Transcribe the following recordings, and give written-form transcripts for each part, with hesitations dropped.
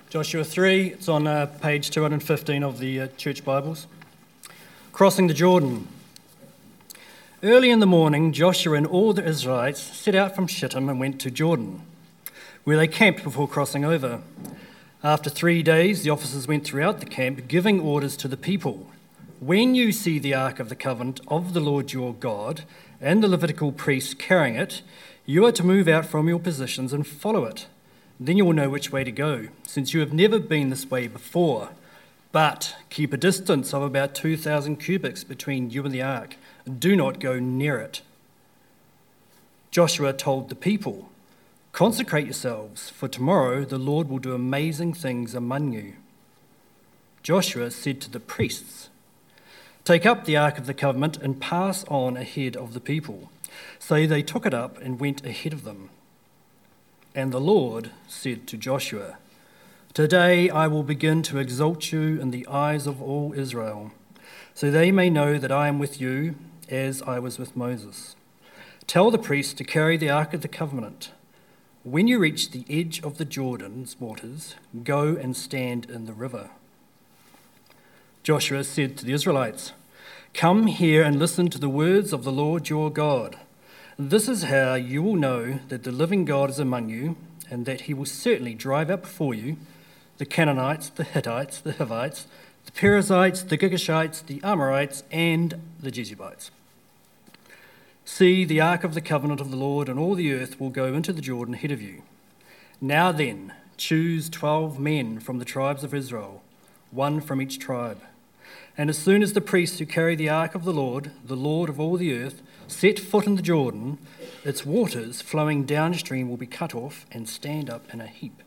Joshua 3, it's on page 215 of the Church Bibles. Crossing the Jordan. Early in the morning, Joshua and all the Israelites set out from Shittim and went to Jordan, where they camped before crossing over. After 3 days, the officers went throughout the camp, giving orders to the people. When you see the Ark of the Covenant of the Lord your God and the Levitical priests carrying it, you are to move out from your positions and follow it. Then you will know which way to go, since you have never been this way before. But keep a distance of about 2,000 cubits between you and the ark. Do not go near it. Joshua told the people, "Consecrate yourselves, for tomorrow the Lord will do amazing things among you." Joshua said to the priests, "Take up the Ark of the Covenant and pass on ahead of the people." So they took it up and went ahead of them. And the Lord said to Joshua, "Today I will begin to exalt you in the eyes of all Israel, so they may know that I am with you as I was with Moses. Tell the priests to carry the Ark of the Covenant. When you reach the edge of the Jordan's waters, go and stand in the river." Joshua said to the Israelites, "Come here and listen to the words of the Lord your God. This is how you will know that the living God is among you, and that he will certainly drive out before you the Canaanites, the Hittites, the Hivites, the Perizzites, the Girgashites, the Amorites, and the Jebusites. See, the Ark of the Covenant of the Lord and all the earth will go into the Jordan ahead of you. Now then, choose 12 men from the tribes of Israel, one from each tribe. And as soon as the priests who carry the Ark of the Lord of all the earth, set foot in the Jordan, its waters flowing downstream will be cut off and stand up in a heap."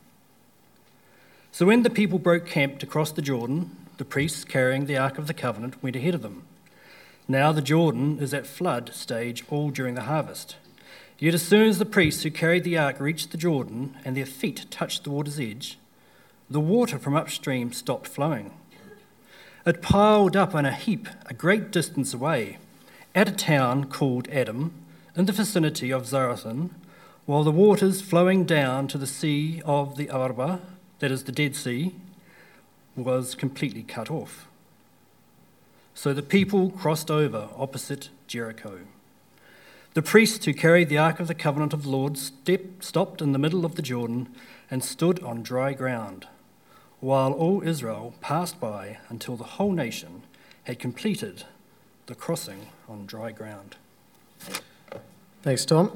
So when the people broke camp to cross the Jordan, the priests carrying the Ark of the Covenant went ahead of them. Now the Jordan is at flood stage all during the harvest. Yet as soon as the priests who carried the ark reached the Jordan and their feet touched the water's edge, the water from upstream stopped flowing. It piled up in a heap a great distance away, at a town called Adam, in the vicinity of Zarethan, while the waters flowing down to the sea of the Araba, that is the Dead Sea, was completely cut off. So the people crossed over opposite Jericho. The priests who carried the Ark of the Covenant of the Lord stopped in the middle of the Jordan and stood on dry ground, while all Israel passed by until the whole nation had completed the crossing on dry ground. Thanks, Tom.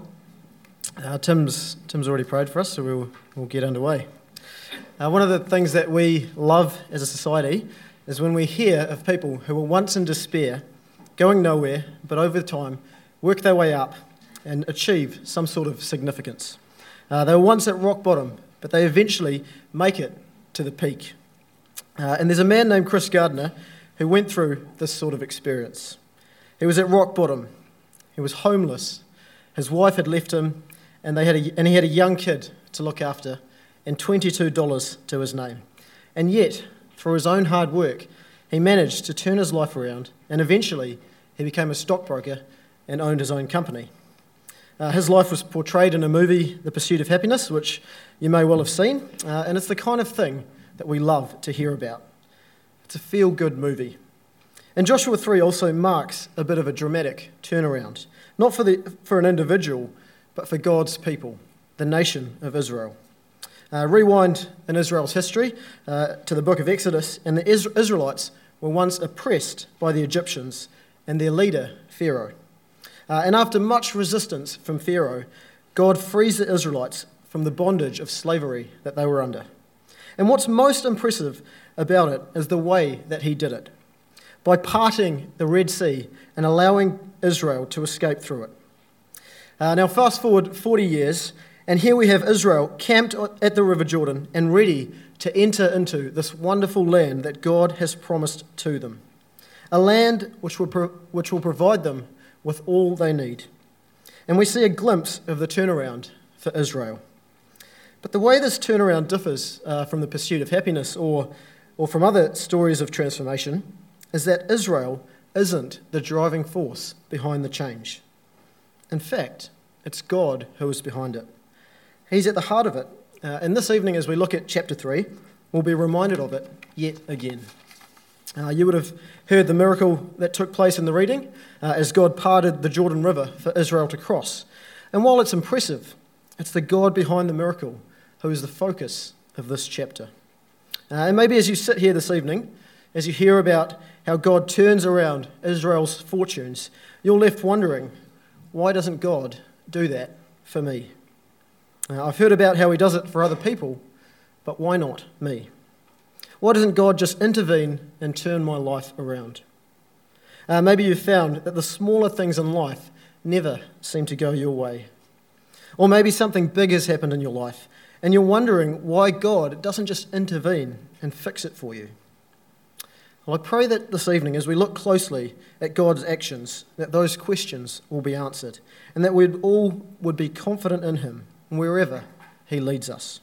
Tim's already prayed for us, so we'll get underway. One of the things that we love as a society is when we hear of people who were once in despair, going nowhere, but over time work their way up and achieve some sort of significance. They were once at rock bottom, but they eventually make it to the peak. And there's a man named Chris Gardner who went through this sort of experience. He was at rock bottom. He was homeless. His wife had left him, and he had a young kid to look after, and $22 to his name. And yet, through his own hard work, he managed to turn his life around, and eventually he became a stockbroker and owned his own company. His life was portrayed in a movie, The Pursuit of Happiness, which you may well have seen, and it's the kind of thing that we love to hear about. It's a feel-good movie. And Joshua 3 also marks a bit of a dramatic turnaround, not for an individual, but for God's people, the nation of Israel. Rewind in Israel's history to the book of Exodus, and the Israelites were once oppressed by the Egyptians and their leader, Pharaoh. And after much resistance from Pharaoh, God frees the Israelites from the bondage of slavery that they were under. And what's most impressive about it is the way that he did it, by parting the Red Sea and allowing Israel to escape through it. Now fast forward 40 years, and here we have Israel camped at the River Jordan and ready to enter into this wonderful land that God has promised to them, a land which will provide them with all they need. And we see a glimpse of the turnaround for Israel. But the way this turnaround differs from the Pursuit of Happiness or from other stories of transformation is that Israel isn't the driving force behind the change. In fact, it's God who is behind it. He's at the heart of it. And this evening, as we look at chapter 3, will be reminded of it yet again. You would have heard the miracle that took place in the reading as God parted the Jordan River for Israel to cross. And while it's impressive, it's the God behind the miracle who is the focus of this chapter. And maybe as you sit here this evening, as you hear about how God turns around Israel's fortunes, you're left wondering, why doesn't God do that for me? I've heard about how he does it for other people, but why not me? Why doesn't God just intervene and turn my life around? Maybe you've found that the smaller things in life never seem to go your way. Or maybe something big has happened in your life, and you're wondering why God doesn't just intervene and fix it for you. Well, I pray that this evening, as we look closely at God's actions, that those questions will be answered, and that we all would be confident in him wherever he leads us.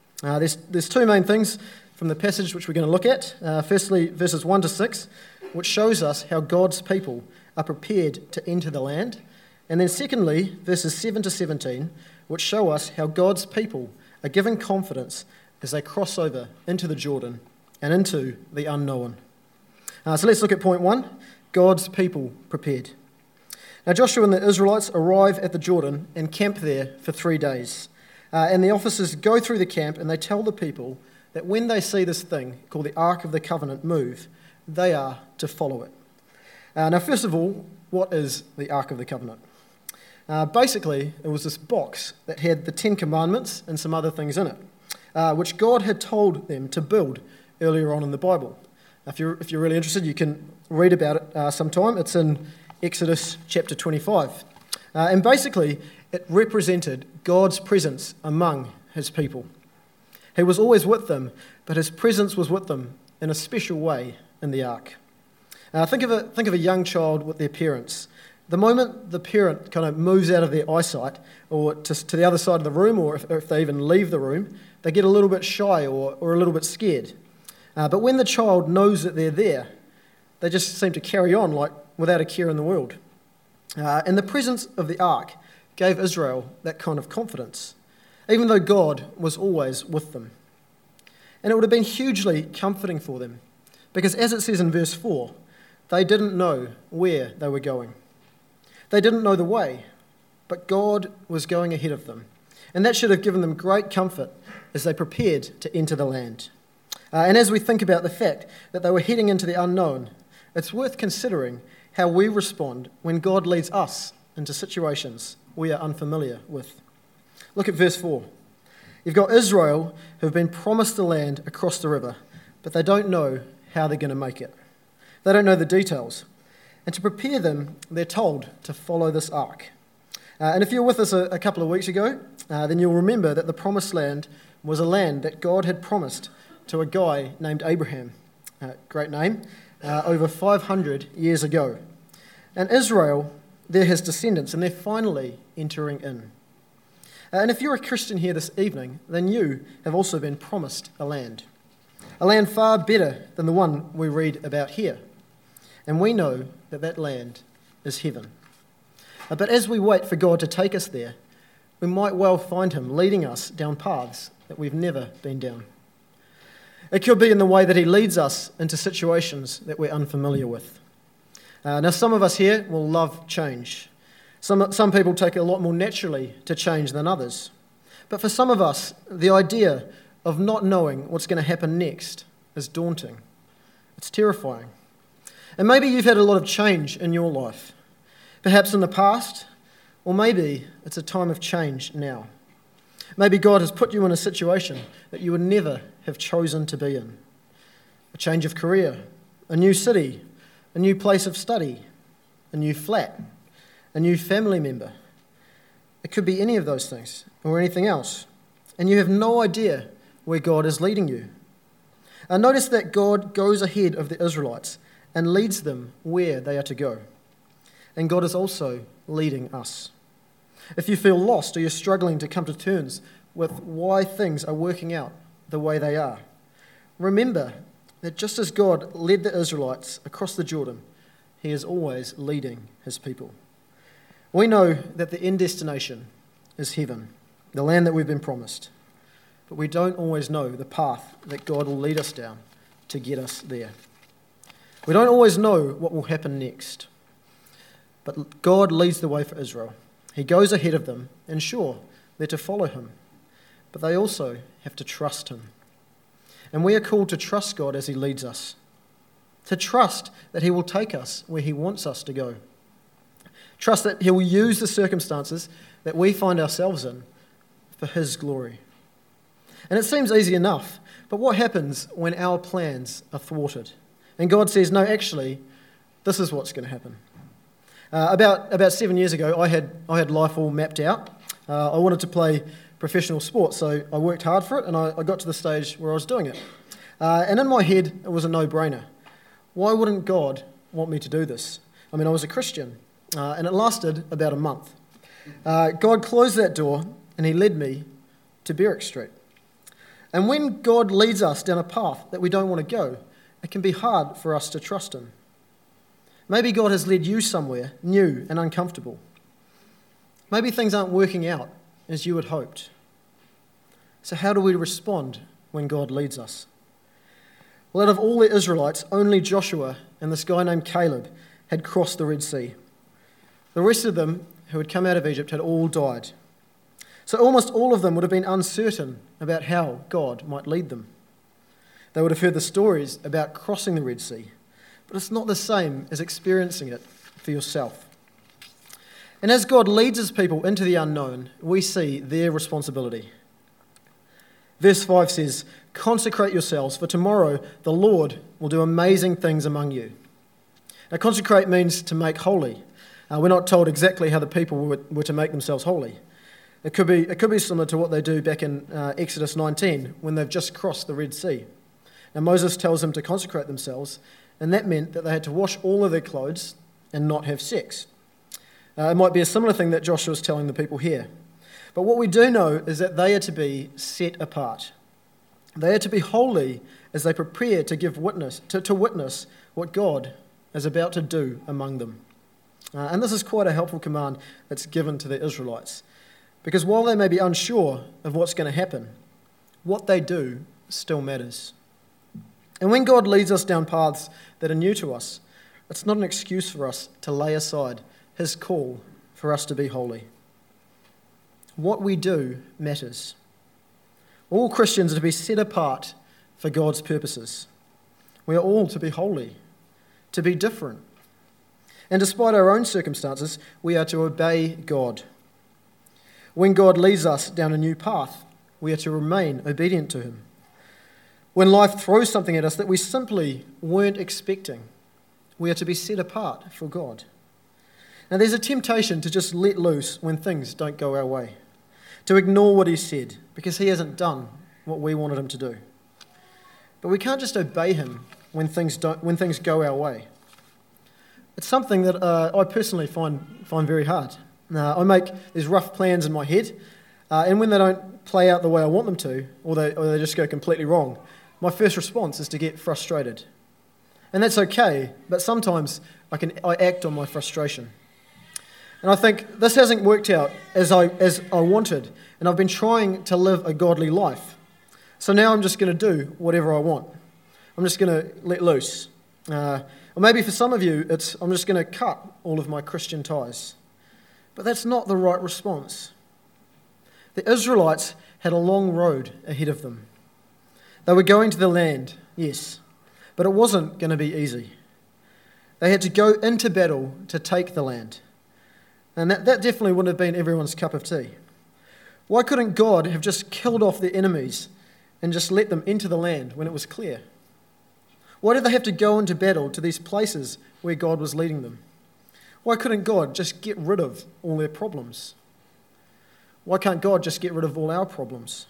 There's two main things from the passage which we're going to look at. Firstly, verses 1 to 6, which shows us how God's people are prepared to enter the land. And then secondly, verses 7 to 17, which show us how God's people are given confidence as they cross over into the Jordan and into the unknown. So let's look at point 1, God's people prepared. Now Joshua and the Israelites arrive at the Jordan and camp there for 3 days. And the officers go through the camp and they tell the people that when they see this thing called the Ark of the Covenant move, they are to follow it. Now, first of all, what is the Ark of the Covenant? Basically, it was this box that had the 10 Commandments and some other things in it, which God had told them to build earlier on in the Bible. If you're really interested, you can read about it sometime. It's in Exodus chapter 25. And basically, it represented God's presence among his people. He was always with them, but his presence was with them in a special way in the ark. Think of a young child with their parents. The moment the parent kind of moves out of their eyesight or to the other side of the room, or if they even leave the room, they get a little bit shy or a little bit scared. But when the child knows that they're there, they just seem to carry on like without a care in the world. And the presence of the ark gave Israel that kind of confidence, even though God was always with them. And it would have been hugely comforting for them, because as it says in verse 4, they didn't know where they were going. They didn't know the way, but God was going ahead of them. And that should have given them great comfort as they prepared to enter the land. And as we think about the fact that they were heading into the unknown, it's worth considering how we respond when God leads us into situations we are unfamiliar with. Look at verse 4. You've got Israel who have been promised the land across the river, but they don't know how they're going to make it. They don't know the details. And to prepare them, they're told to follow this ark. And if you were with us a couple of weeks ago, then you'll remember that the promised land was a land that God had promised to a guy named Abraham, great name, over 500 years ago. And Israel, they're his descendants, and they're finally entering in. And if you're a Christian here this evening, then you have also been promised a land far better than the one we read about here. And we know that that land is heaven. But as we wait for God to take us there, we might well find him leading us down paths that we've never been down. It could be in the way that he leads us into situations that we're unfamiliar with. Now, some of us here will love change. Some people take it a lot more naturally to change than others. But for some of us, the idea of not knowing what's going to happen next is daunting. It's terrifying. And maybe you've had a lot of change in your life, perhaps in the past, or maybe it's a time of change now. Maybe God has put you in a situation that you would never have chosen to be in. A change of career, a new city, a new place of study, a new flat, a new family member. It could be any of those things or anything else. And you have no idea where God is leading you. And notice that God goes ahead of the Israelites and leads them where they are to go. And God is also leading us. If you feel lost or you're struggling to come to terms with why things are working out the way they are, remember that just as God led the Israelites across the Jordan, he is always leading his people. We know that the end destination is heaven, the land that we've been promised. but we don't always know the path that God will lead us down to get us there. We don't always know what will happen next, but God leads the way for Israel. He goes ahead of them, and sure, they're to follow him, but they also have to trust him. And we are called to trust God as he leads us, to trust that he will take us where he wants us to go, trust that he will use the circumstances that we find ourselves in for his glory. And it seems easy enough, but what happens when our plans are thwarted? And God says, no, actually, this is what's going to happen. About 7 years ago, I had life all mapped out. I wanted to play professional sport, so I worked hard for it, and I got to the stage where I was doing it. And in my head, it was a no-brainer. Why wouldn't God want me to do this? I mean, I was a Christian, and it lasted about a month. God closed that door, and he led me to Berwick Street. And when God leads us down a path that we don't want to go, it can be hard for us to trust him. Maybe God has led you somewhere new and uncomfortable. Maybe things aren't working out as you had hoped. So how do we respond when God leads us? Well, out of all the Israelites, only Joshua and this guy named Caleb had crossed the Red Sea. The rest of them who had come out of Egypt had all died. So almost all of them would have been uncertain about how God might lead them. They would have heard the stories about crossing the Red Sea, but it's not the same as experiencing it for yourself. And as God leads his people into the unknown, we see their responsibility. Verse 5 says, "Consecrate yourselves, for tomorrow the Lord will do amazing things among you." Now, consecrate means to make holy. We're not told exactly how the people were to make themselves holy. It could be similar to what they do back in Exodus 19 when they've just crossed the Red Sea. Now, Moses tells them to consecrate themselves, and that meant that they had to wash all of their clothes and not have sex. It might be a similar thing that Joshua is telling the people here. But what we do know is that they are to be set apart. They are to be holy as they prepare to give witness, to witness what God is about to do among them. And this is quite a helpful command that's given to the Israelites. Because while they may be unsure of what's going to happen, what they do still matters. And when God leads us down paths that are new to us, it's not an excuse for us to lay aside his call for us to be holy. What we do matters. All Christians are to be set apart for God's purposes. We are all to be holy, to be different. And despite our own circumstances, we are to obey God. When God leads us down a new path, we are to remain obedient to him. When life throws something at us that we simply weren't expecting, we are to be set apart for God. Now, there's a temptation to just let loose when things don't go our way, to ignore what he said because he hasn't done what we wanted him to do. But we can't just obey him when things go our way. It's something that I personally find very hard. I make these rough plans in my head, and when they don't play out the way I want them to, or they just go completely wrong, my first response is to get frustrated. And that's okay, but sometimes I act on my frustration. And I think this hasn't worked out as I wanted, and I've been trying to live a godly life. So now I'm just going to do whatever I want. I'm just going to let loose. Or maybe for some of you, I'm just going to cut all of my Christian ties. But that's not the right response. The Israelites had a long road ahead of them. They were going to the land, yes, but it wasn't going to be easy. They had to go into battle to take the land. And that definitely wouldn't have been everyone's cup of tea. Why couldn't God have just killed off their enemies and just let them into the land when it was clear? Why did they have to go into battle to these places where God was leading them? Why couldn't God just get rid of all their problems? Why can't God just get rid of all our problems?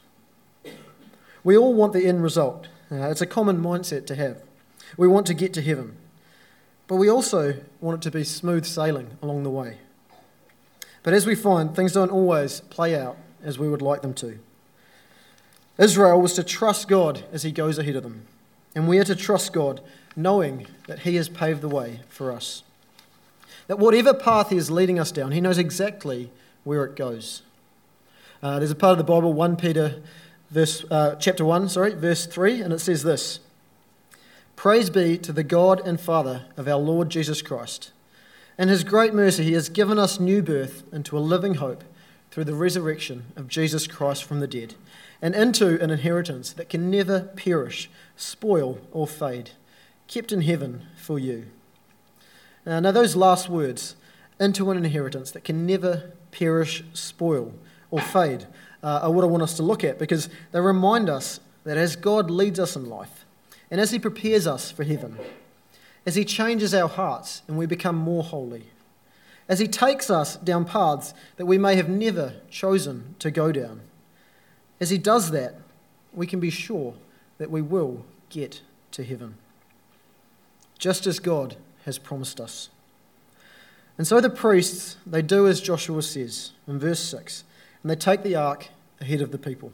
We all want the end result. It's a common mindset to have. We want to get to heaven. But we also want it to be smooth sailing along the way. But as we find, things don't always play out as we would like them to. Israel was to trust God as he goes ahead of them. And we are to trust God knowing that he has paved the way for us. That whatever path he is leading us down, he knows exactly where it goes. There's a part of the Bible, 1 Peter chapter 1, verse 3, and it says this: "Praise be to the God and Father of our Lord Jesus Christ. In his great mercy he has given us new birth into a living hope through the resurrection of Jesus Christ from the dead, and into an inheritance that can never perish, spoil, or fade, kept in heaven for you." Now those last words, "into an inheritance that can never perish, spoil, or fade," are what I want us to look at, because they remind us that as God leads us in life, and as he prepares us for heaven, as he changes our hearts and we become more holy, as he takes us down paths that we may have never chosen to go down, as he does that, we can be sure that we will get to heaven, just as God has promised us. And so the priests, they do as Joshua says in verse 6, and they take the ark ahead of the people.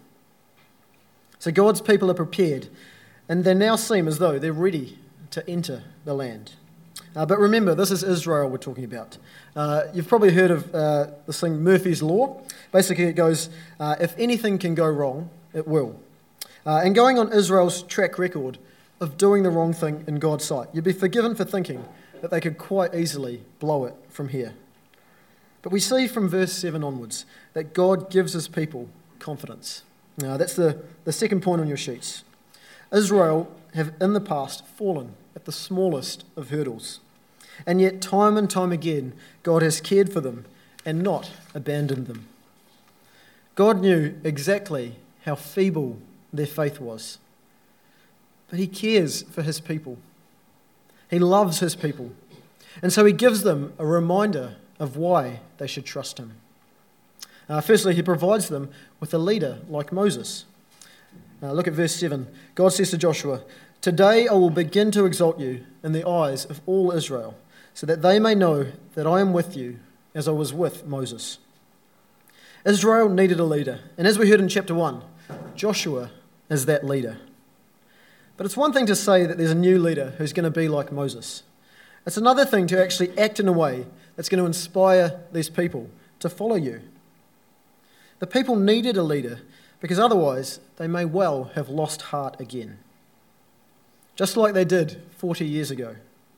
So God's people are prepared, and they now seem as though they're ready to enter the land. But remember, this is Israel we're talking about. You've probably heard of this thing, Murphy's Law. Basically it goes, if anything can go wrong, it will. And going on Israel's track record of doing the wrong thing in God's sight, you'd be forgiven for thinking that they could quite easily blow it from here. But we see from verse 7 onwards that God gives his people confidence. Now, that's the second point on your sheets. Israel have in the past fallen at the smallest of hurdles. And yet, time and time again, God has cared for them and not abandoned them. God knew exactly how feeble their faith was. But he cares for his people. He loves his people. And so he gives them a reminder of why they should trust him. Firstly, he provides them with a leader like Moses. Look at verse 7. God says to Joshua, "Today I will begin to exalt you in the eyes of all Israel, so that they may know that I am with you as I was with Moses." Israel needed a leader, and as we heard in chapter 1, Joshua is that leader. But it's one thing to say that there's a new leader who's going to be like Moses. It's another thing to actually act in a way that's going to inspire these people to follow you. The people needed a leader because otherwise they may well have lost heart again, just like they did 40 years ago.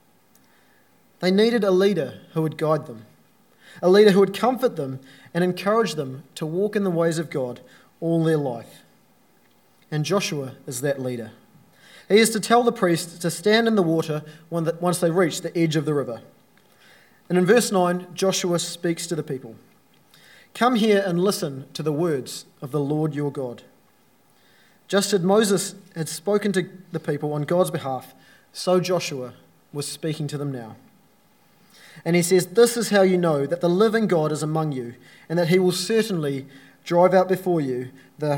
They needed a leader who would guide them, a leader who would comfort them and encourage them to walk in the ways of God all their life. And Joshua is that leader. He is to tell the priests to stand in the water once they reach the edge of the river. And in verse 9, Joshua speaks to the people. "Come here and listen to the words of the Lord your God." Just as Moses had spoken to the people on God's behalf, so Joshua was speaking to them now. And he says, "This is how you know that the living God is among you, and that he will certainly drive out before you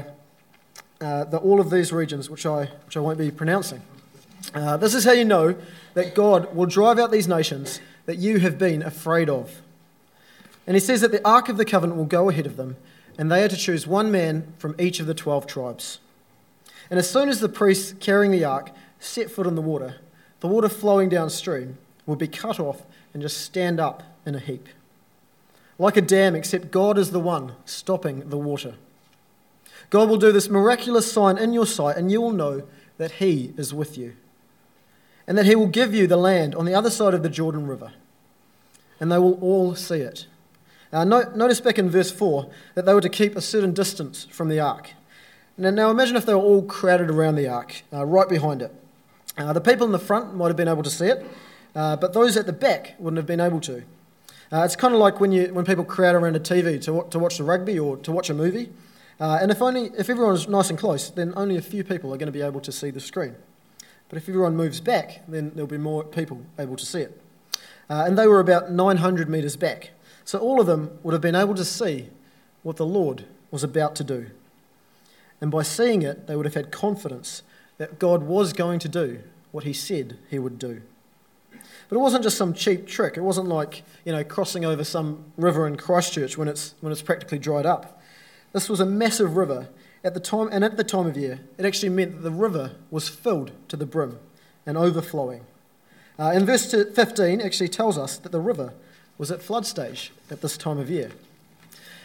all of these regions, which I won't be pronouncing. This is how you know that God will drive out these nations that you have been afraid of." And he says that the Ark of the Covenant will go ahead of them, and they are to choose one man from each of the 12 tribes. And as soon as the priests carrying the Ark set foot in the water flowing downstream would be cut off and just stand up in a heap. Like a dam, except God is the one stopping the water. God will do this miraculous sign in your sight, and you will know that he is with you, and that he will give you the land on the other side of the Jordan River, and they will all see it. Notice back in verse 4 that they were to keep a certain distance from the ark. Now imagine if they were all crowded around the ark, right behind it. The people in the front might have been able to see it, but those at the back wouldn't have been able to. It's kind of like when people crowd around a TV to watch the rugby or to watch a movie. And if everyone's nice and close, then only a few people are going to be able to see the screen. But if everyone moves back, then there'll be more people able to see it. And they were about 900 metres back. So all of them would have been able to see what the Lord was about to do. And by seeing it, they would have had confidence that God was going to do what he said he would do. But it wasn't just some cheap trick. It wasn't like, crossing over some river in Christchurch when it's practically dried up. This was a massive river at the time, and at the time of year, it actually meant that the river was filled to the brim and overflowing. And verse 15 actually tells us that the river was at flood stage at this time of year.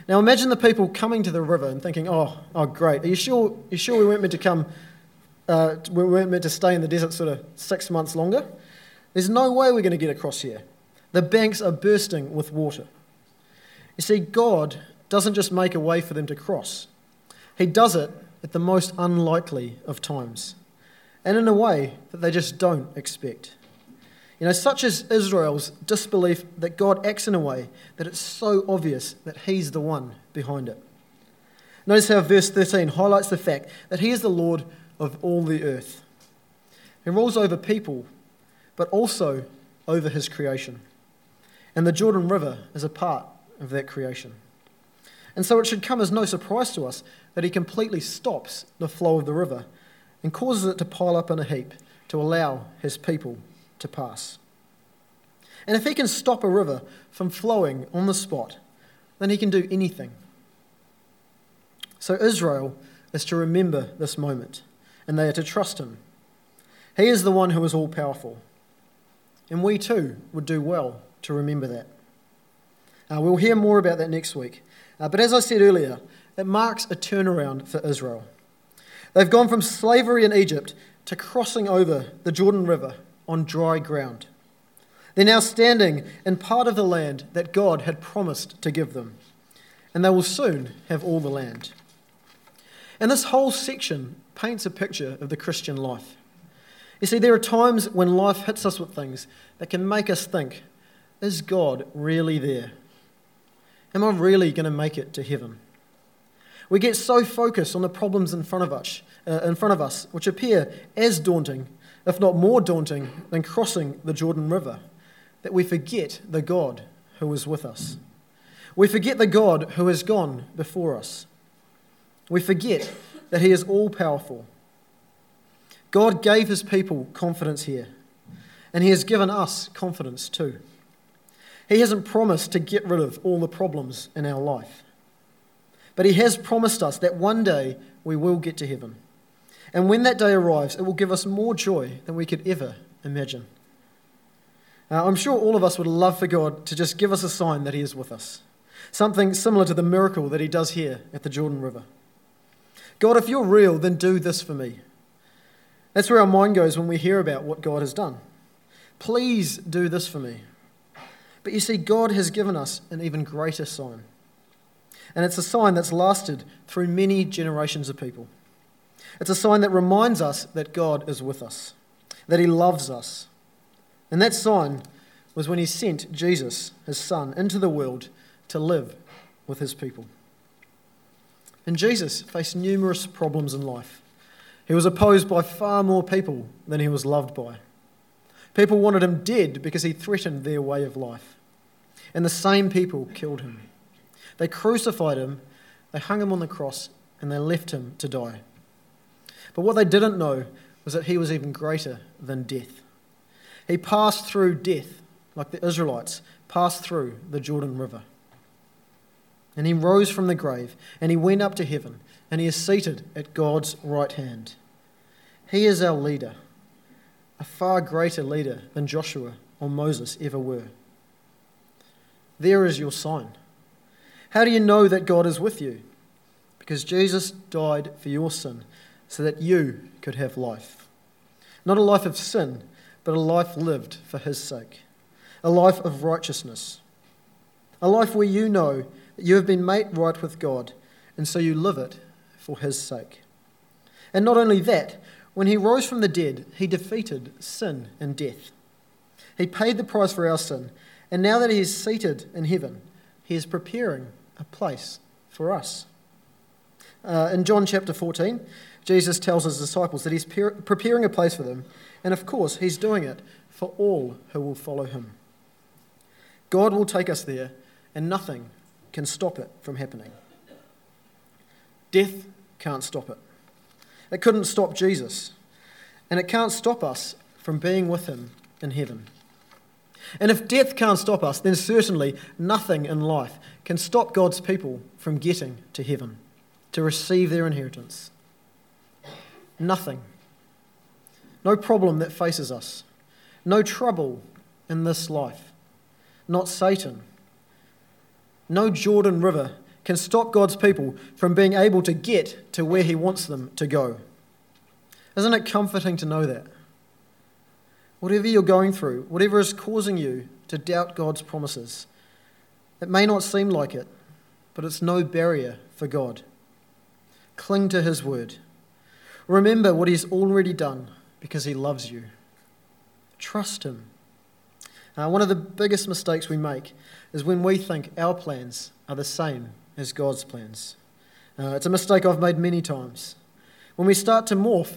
Now imagine the people coming to the river and thinking, oh, great. Are you sure we weren't meant to come, we weren't meant to stay in the desert sort of 6 months longer? There's no way we're going to get across here. The banks are bursting with water. You see, God doesn't just make a way for them to cross. He does it at the most unlikely of times, and in a way that they just don't expect. You know, such as Israel's disbelief that God acts in a way that it's so obvious that He's the one behind it. Notice how verse 13 highlights the fact that He is the Lord of all the earth. He rules over people, but also over His creation. And the Jordan River is a part of that creation. And so it should come as no surprise to us that He completely stops the flow of the river and causes it to pile up in a heap to allow His people to pass. And if He can stop a river from flowing on the spot, then He can do anything. So Israel is to remember this moment, and they are to trust Him. He is the one who is all-powerful. And we too would do well to remember that. We'll hear more about that next week. But as I said earlier, it marks a turnaround for Israel. They've gone from slavery in Egypt to crossing over the Jordan River on dry ground. They're now standing in part of the land that God had promised to give them, and they will soon have all the land. And this whole section paints a picture of the Christian life. You see, there are times when life hits us with things that can make us think, is God really there? Am I really going to make it to heaven? We get so focused on the problems in front of us, which appear as daunting, if not more daunting, than crossing the Jordan River, that we forget the God who is with us. We forget the God who has gone before us. We forget that He is all-powerful. God gave His people confidence here, and He has given us confidence too. He hasn't promised to get rid of all the problems in our life, but He has promised us that one day we will get to heaven. And when that day arrives, it will give us more joy than we could ever imagine. I'm sure all of us would love for God to just give us a sign that He is with us, something similar to the miracle that He does here at the Jordan River. God, if you're real, then do this for me. That's where our mind goes when we hear about what God has done. Please do this for me. But you see, God has given us an even greater sign. And it's a sign that's lasted through many generations of people. It's a sign that reminds us that God is with us, that He loves us. And that sign was when He sent Jesus, His Son, into the world to live with His people. And Jesus faced numerous problems in life. He was opposed by far more people than He was loved by. People wanted Him dead because He threatened their way of life. And the same people killed Him. They crucified Him, they hung Him on the cross, and they left Him to die. But what they didn't know was that He was even greater than death. He passed through death like the Israelites passed through the Jordan River. And He rose from the grave, and He went up to heaven, and He is seated at God's right hand. He is our leader, a far greater leader than Joshua or Moses ever were. There is your sign. How do you know that God is with you? Because Jesus died for your sin so that you could have life. Not a life of sin, but a life lived for His sake. A life of righteousness. A life where you know that you have been made right with God, and so you live it for His sake. And not only that, when He rose from the dead, He defeated sin and death. He paid the price for our sin, and now that He is seated in heaven, He is preparing a place for us. In John chapter 14, Jesus tells His disciples that He's preparing a place for them, and of course, He's doing it for all who will follow Him. God will take us there, and nothing can stop it from happening. Death can't stop it. It couldn't stop Jesus, and it can't stop us from being with Him in heaven. And if death can't stop us, then certainly nothing in life can stop God's people from getting to heaven, to receive their inheritance. Nothing. No problem that faces us. No trouble in this life. Not Satan. No Jordan River can stop God's people from being able to get to where he wants them to go. Isn't it comforting to know that? Whatever you're going through, whatever is causing you to doubt God's promises, it may not seem like it, but it's no barrier for God. Cling to his word. Remember what he's already done because he loves you. Trust him. One of the biggest mistakes we make is when we think our plans are the same as God's plans. It's a mistake I've made many times. When we start to morph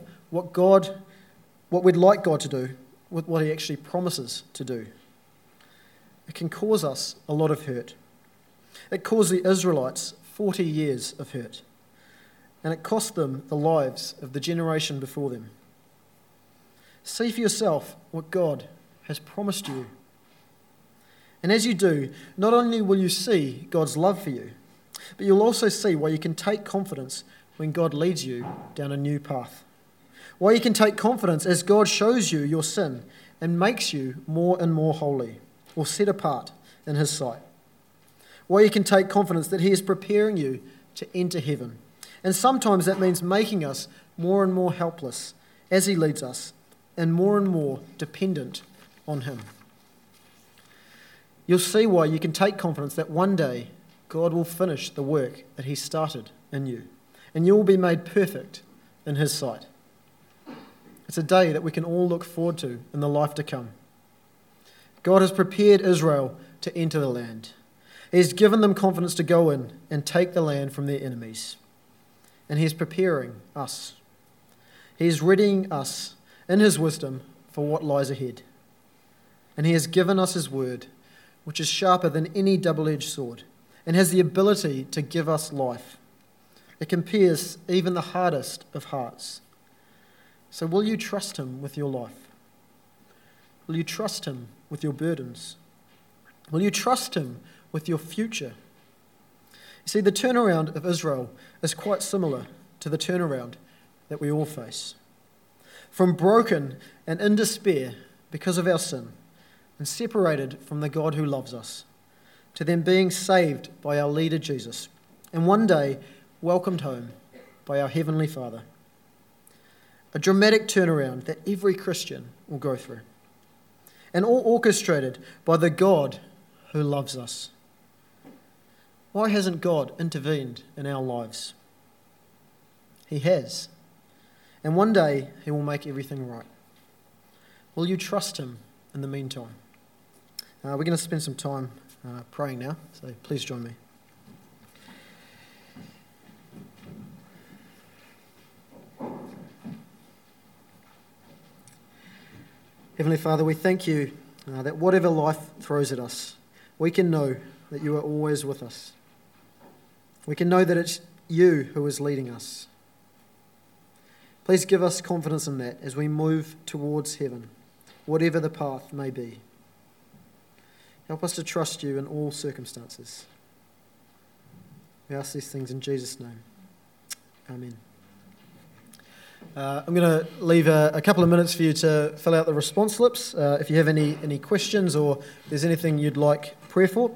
what we'd like God to do with what he actually promises to do, it can cause us a lot of hurt. It caused the Israelites 40 years of hurt, and it cost them the lives of the generation before them. See for yourself what God has promised you. And as you do, not only will you see God's love for you, but you'll also see why you can take confidence when God leads you down a new path. Why you can take confidence as God shows you your sin and makes you more and more holy, or set apart in his sight. Why you can take confidence that he is preparing you to enter heaven. And sometimes that means making us more and more helpless as he leads us and more dependent on him. You'll see why you can take confidence that one day God will finish the work that he started in you, and you will be made perfect in his sight. It's a day that we can all look forward to in the life to come. God has prepared Israel to enter the land. He has given them confidence to go in and take the land from their enemies. And he is preparing us. He is readying us in his wisdom for what lies ahead. And he has given us his word, which is sharper than any double-edged sword, and has the ability to give us life. It can pierce even the hardest of hearts. So will you trust him with your life? Will you trust him with your burdens? Will you trust him with your future? You see, the turnaround of Israel is quite similar to the turnaround that we all face. From broken and in despair because of our sin, and separated from the God who loves us, to them being saved by our leader Jesus, and one day welcomed home by our Heavenly Father. A dramatic turnaround that every Christian will go through, and all orchestrated by the God who loves us. Why hasn't God intervened in our lives? He has, and one day he will make everything right. Will you trust him in the meantime? We're going to spend some time praying now, so please join me. Heavenly Father, we thank you that whatever life throws at us, we can know that you are always with us. We can know that it's you who is leading us. Please give us confidence in that as we move towards heaven, whatever the path may be. Help us to trust you in all circumstances. We ask these things in Jesus' name. Amen. I'm going to leave a couple of minutes for you to fill out the response slips. If you have any questions or there's anything you'd like prayer for,